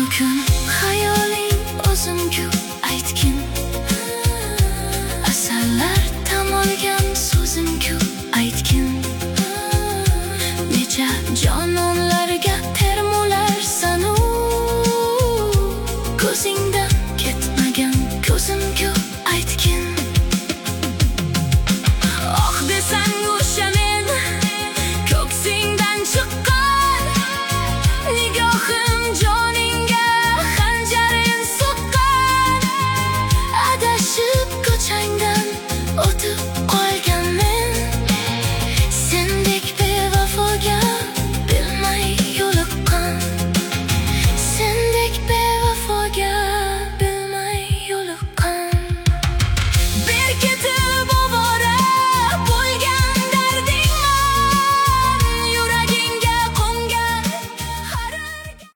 mumkin. Hayoling o'zim-ku aytgin, asarlar tam olgan so'zim-ku aytgin. Necha jononlarga termularsan u, ko'zingdan ketmagan ko'zim-ku aytgin. Oh desang o'sha men, ko'ksingdan chiqqan nigohim